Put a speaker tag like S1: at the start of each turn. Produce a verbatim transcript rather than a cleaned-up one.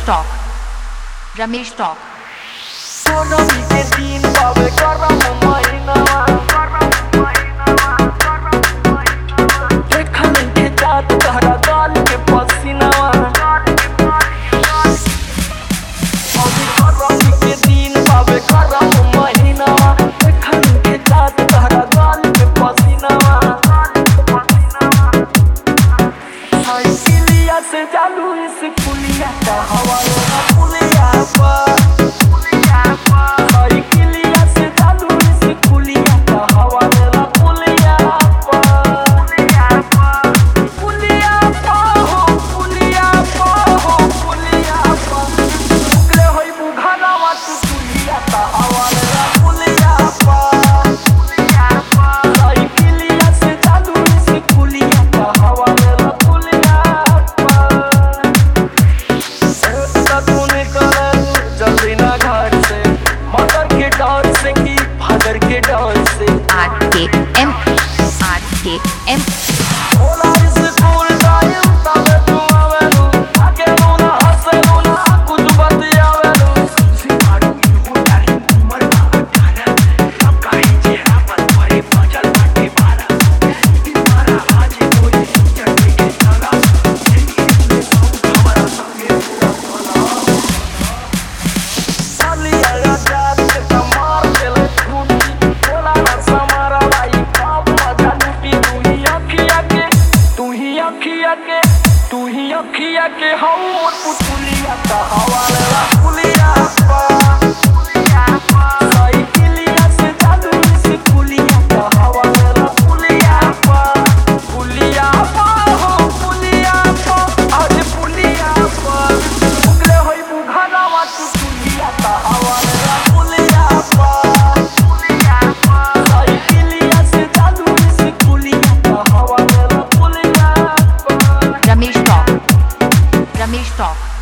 S1: Talk. Ramesh Talk.
S2: चालू इस पुलिया का हवाला पुलिया पर पुलिया पर सारी किलिया से चालू इस पुलिया का हवाला पुलिया पर पुलिया पर पुलिया पर हो पुलिया पर हो पुलिया पर उगले होई बुघाना वाट पुलिया का हवाला पुलिया पर पुलिया पर सारी किलिया से चालू इस पुलिया का हवाला पुलिया के डर से
S1: R K M R K M
S2: ओला स्कूल टाइम तबे तू आवेलू आके रोना हंसेलू ना कुछ बतियावेलू सिमारू हो तारी उम्र का अठारह सब काहे चेहरा पर तोरे बचल बाटे बारह तुम्हारा आज कोई चढ़ने के साला जिंदगी में सब हमारा संगे पूरा भला सालिया रात के तमार चले तू ही अखिया के हम पुतुलिया का हवाला पुलिया पर पुलिया पर साई किलिया से चालू इस पुलिया का हवाला पुलिया पर पुलिया पर हो पुलिया पर आज पुलिया पर उगले होई बुघाना वाट पुलिया का हवाला पुलिया पर पुलिया पर साई किलिया से चालू इस पुलिया का हवाला पुलिया पर
S1: Ramesh Talk. Ramesh Talk.